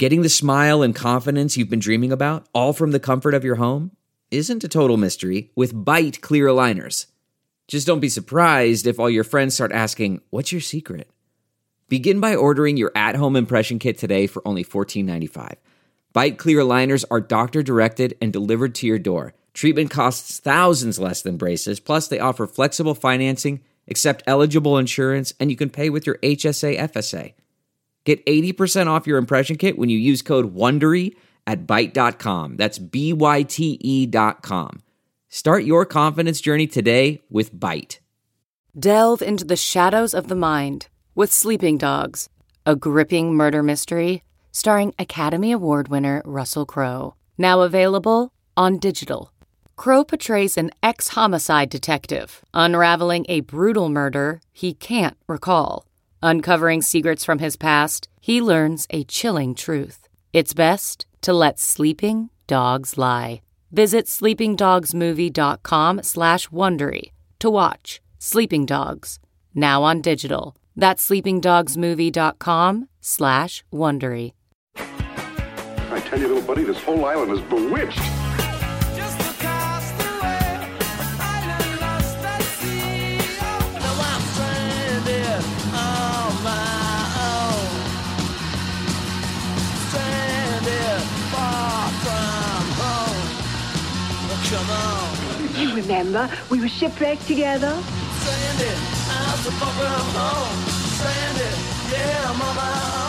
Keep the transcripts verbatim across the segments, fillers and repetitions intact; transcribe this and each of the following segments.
Getting the smile and confidence you've been dreaming about, all from the comfort of your home, isn't a total mystery with Byte clear aligners. Just don't be surprised if all your friends start asking, "What's your secret?" Begin by ordering your at-home impression kit today for only fourteen ninety-five. Byte clear aligners are doctor-directed and delivered to your door. Treatment costs thousands less than braces, plus they offer flexible financing, accept eligible insurance, and you can pay with your H S A F S A. Get eighty percent off your impression kit when you use code WONDERY at byte dot com. That's B Y T E dot com. Start your confidence journey today with Byte. Delve into the shadows of the mind with Sleeping Dogs, a gripping murder mystery starring Academy Award winner Russell Crowe. Now available on digital. Crowe portrays an ex-homicide detective unraveling a brutal murder he can't recall. Uncovering secrets from his past, he learns a chilling truth. It's best to let sleeping dogs lie. Visit sleepingdogsmovie.com slash Wondery to watch Sleeping Dogs, now on digital. That's sleepingdogsmovie.com slash Wondery. I tell you, little buddy, this whole island is bewitched. Just across the way, island lost at sea. Now I'm stranded on my own. Stranded far from home. Oh, come on. You remember, we were shipwrecked together. Stranded, I'm so far from home. Stranded, yeah, I'm on my own.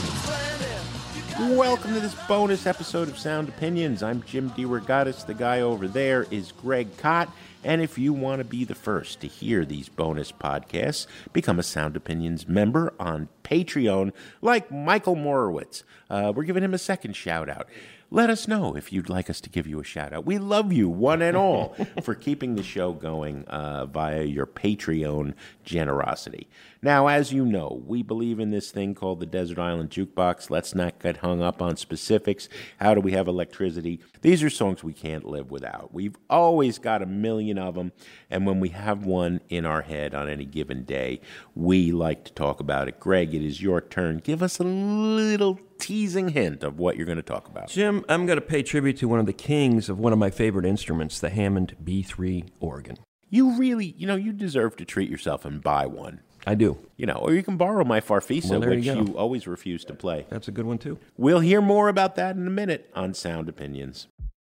Welcome to this bonus episode of Sound Opinions. I'm Jim DeRogatis. The guy over there is Greg Kot. And if you want to be the first to hear these bonus podcasts, become a Sound Opinions member on Patreon, like Michael Morowitz. Uh, we're giving him a second shout-out. Let us know if you'd like us to give you a shout-out. We love you, one and all, for keeping the show going uh, via your Patreon generosity. Now, as you know, we believe in this thing called the Desert Island Jukebox. Let's not get hung up on specifics. How do we have electricity? These are songs we can't live without. We've always got a million of them, and when we have one in our head on any given day, we like to talk about it. Greg, it is your turn. Give us a little teasing hint of what you're going to talk about. Jim, I'm going to pay tribute to one of the kings of one of my favorite instruments, the Hammond B three organ. You really, you know, you deserve to treat yourself and buy one. I do. You know, or you can borrow my Farfisa, Well, there which you you, go. always refuse to play. That's a good one, too. We'll hear more about that in a minute on Sound Opinions.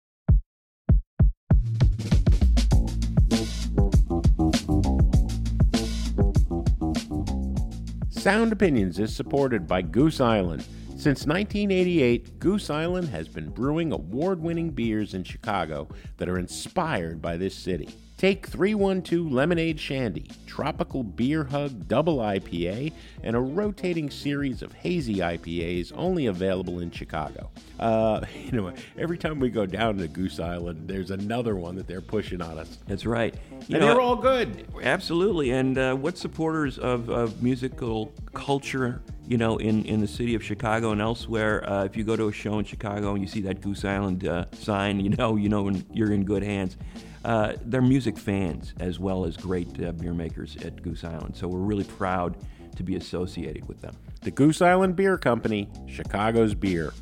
Sound Opinions is supported by Goose Island. Since nineteen eighty-eight, Goose Island has been brewing award-winning beers in Chicago that are inspired by this city. Take three one two Lemonade Shandy, Tropical Beer Hug Double I P A, and a rotating series of hazy I P As only available in Chicago. Uh, you know, every time we go down to Goose Island, there's another one that they're pushing on us. That's right. You and know, they're all good. Absolutely. And uh, what supporters of, of musical culture, you know, in, in the city of Chicago and elsewhere, uh, if you go to a show in Chicago and you see that Goose Island uh, sign, you know, you know you're in good hands. Uh, they're music fans as well as great uh, beer makers at Goose Island. So we're really proud to be associated with them. The Goose Island Beer Company, Chicago's beer.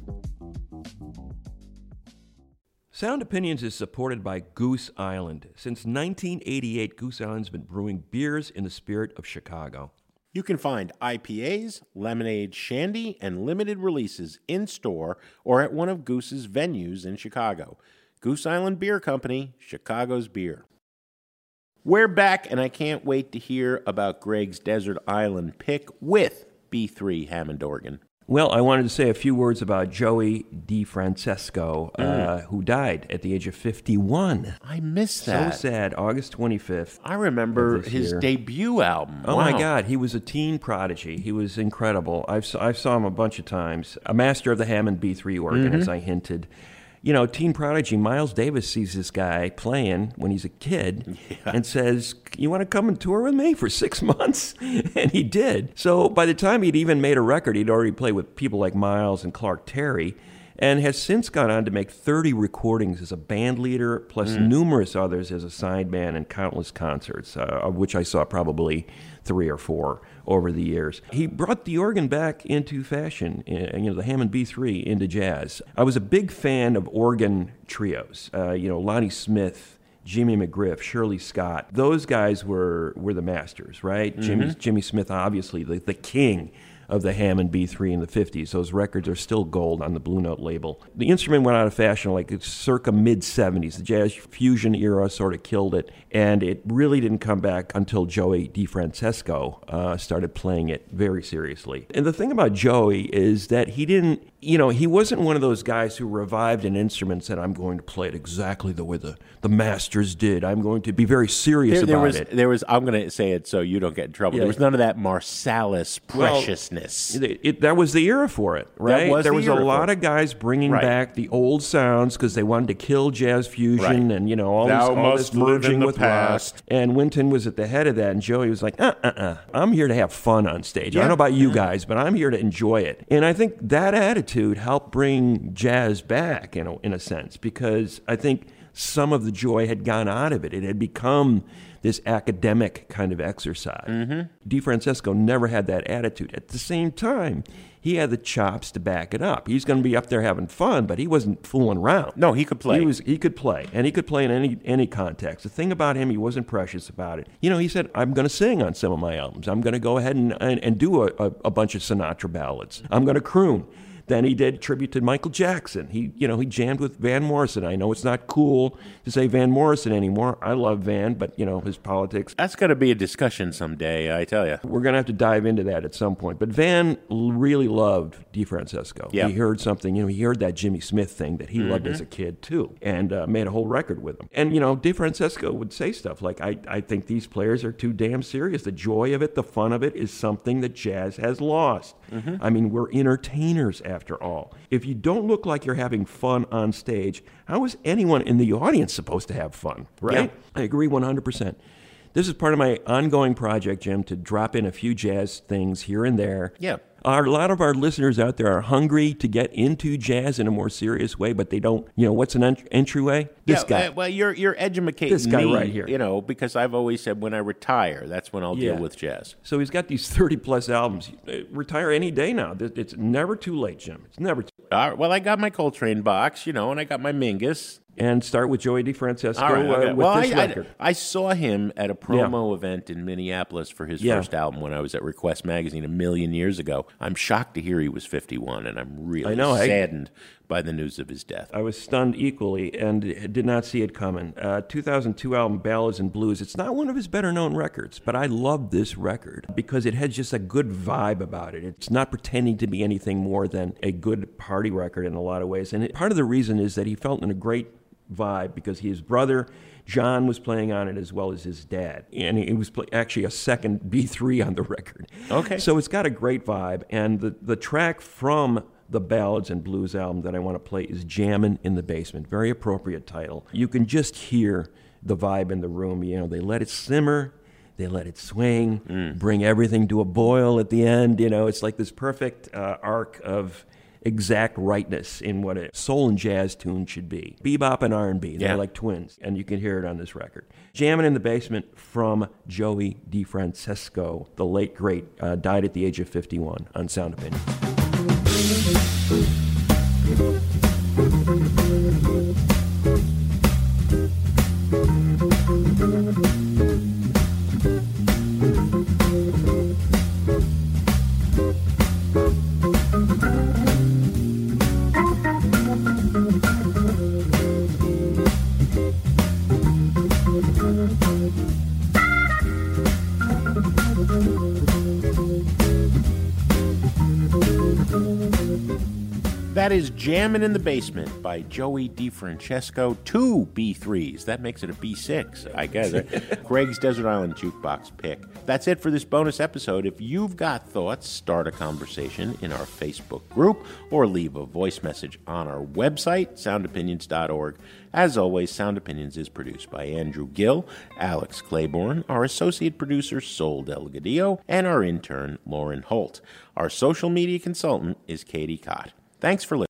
Sound Opinions is supported by Goose Island. Since nineteen eighty-eight, Goose Island's been brewing beers in the spirit of Chicago. You can find I P As, lemonade, shandy, and limited releases in-store or at one of Goose's venues in Chicago. Goose Island Beer Company, Chicago's beer. We're back, and I can't wait to hear about Greg's Desert Island pick with B three Hammond organ. Well, I wanted to say a few words about Joey DeFrancesco, mm. uh, who died at the age of fifty-one. I missed that. So sad, August twenty-fifth. I remember his year. debut album. Oh, wow. my God. He was a teen prodigy. He was incredible. I've, I saw him a bunch of times. A master of the Hammond B three organ, mm-hmm. as I hinted. You know, teen prodigy, Miles Davis sees this guy playing when he's a kid yeah. and says, "You want to come and tour with me for six months?" And he did. So by the time he'd even made a record, he'd already played with people like Miles and Clark Terry. and has since gone on to make thirty recordings as a band leader, plus mm. numerous others as a sideman and countless concerts, uh, of which I saw probably three or four over the years. He brought the organ back into fashion, you know, the Hammond B three into jazz. I was a big fan of organ trios, uh, you know, Lonnie Smith, Jimmy McGriff, Shirley Scott. Those guys were were the masters, right? Mm-hmm. Jimmy Jimmy Smith, obviously, the, the king of the Hammond B three in the fifties. Those records are still gold on the Blue Note label. The instrument went out of fashion like circa mid-seventies. The jazz fusion era sort of killed it, and it really didn't come back until Joey DeFrancesco uh, started playing it very seriously. And the thing about Joey is that he didn't, you know, he wasn't one of those guys who revived an instrument and said, I'm going to play it exactly the way the, the masters did. I'm going to be very serious there, there about was, it. There was, I'm going to say it so you don't get in trouble. Yeah. There was none of that Marsalis preciousness. Well, it, it, that was the era for it, right? That was there the was a era lot for it. of guys bringing Right. back the old sounds because they wanted to kill jazz fusion Right. and, you know, all, Thou this, all must this live merging in the with past. rock. And Wynton was at the head of that, and Joey was like, uh-uh-uh, I'm here to have fun on stage. I Yeah. don't know about you guys, but I'm here to enjoy it. And I think that attitude helped bring jazz back, in a, in a sense, because I think some of the joy had gone out of it. It had become this academic kind of exercise. Mm-hmm. DeFrancesco never had that attitude. At the same time, he had the chops to back it up. He's going to be up there having fun, but he wasn't fooling around. No, he could play. He was. He could play, and he could play in any any context. The thing about him, he wasn't precious about it. You know, he said, I'm going to sing on some of my albums. I'm going to go ahead and, and, and do a, a, a bunch of Sinatra ballads. I'm going to croon. Then he did tribute to Michael Jackson. He, you know, he jammed with Van Morrison. I know it's not cool to say Van Morrison anymore. I love Van, but, you know, his politics. That's going to be a discussion someday, I tell you. We're going to have to dive into that at some point. But Van really loved DeFrancesco. Yeah. He heard something, you know, he heard that Jimmy Smith thing that he mm-hmm. loved as a kid, too, and uh, made a whole record with him. And, you know, DeFrancesco would say stuff like, I, I think these players are too damn serious. The joy of it, the fun of it is something that jazz has lost. Mm-hmm. I mean, we're entertainers after all. If you don't look like you're having fun on stage, how is anyone in the audience supposed to have fun, right? Yeah. I agree one hundred percent. This is part of my ongoing project, Jim, to drop in a few jazz things here and there. Yeah. Our, a lot of our listeners out there are hungry to get into jazz in a more serious way, but they don't, you know, what's an ent- entryway? This yeah, guy. Uh, well, you're you're educating This guy me, right here. You know, because I've always said when I retire, that's when I'll Yeah. deal with jazz. So he's got these thirty-plus albums. Uh, Retire any day now. It's never too late, Jim. It's never too late. All right, well, I got my Coltrane box, you know, and I got my Mingus. And start with Joey DeFrancesco All right, okay. uh, with well, this I, record. I, I saw him at a promo yeah. event in Minneapolis for his yeah. first album when I was at Request Magazine a million years ago. I'm shocked to hear he was fifty-one, and I'm really I know, saddened I, by the news of his death. I was stunned equally and did not see it coming. Uh, two thousand two album, Ballads and Blues. It's not one of his better-known records, but I love this record because it has just a good vibe about it. It's not pretending to be anything more than a good party record in a lot of ways. And it, part of the reason is that he felt in a great vibe because his brother John was playing on it as well as his dad, and he was play, actually a second B three on the record. Okay, so it's got a great vibe, and the the track from the Ballads and Blues album that I want to play is Jammin' in the Basement. Very appropriate title. You can just hear the vibe in the room. You know, they let it simmer. They let it swing, mm. bring everything to a boil at the end. You know, it's like this perfect uh, arc of exact rightness in what a soul and jazz tune should be. Bebop and R and B, they're yeah. like twins, and you can hear it on this record. Jammin' in the Basement from Joey DeFrancesco, the late great, uh, died at the age of fifty-one on Sound Opinion. That is Jammin' in the Basement by Joey DeFrancesco. Two B threes. That makes it a B six, I guess. Greg's Desert Island Jukebox pick. That's it for this bonus episode. If you've got thoughts, start a conversation in our Facebook group or leave a voice message on our website, sound opinions dot org. As always, Sound Opinions is produced by Andrew Gill, Alex Claiborne, our associate producer, Sol Delgadillo, and our intern, Lauren Holt. Our social media consultant is Katie Cott. Thanks for listening.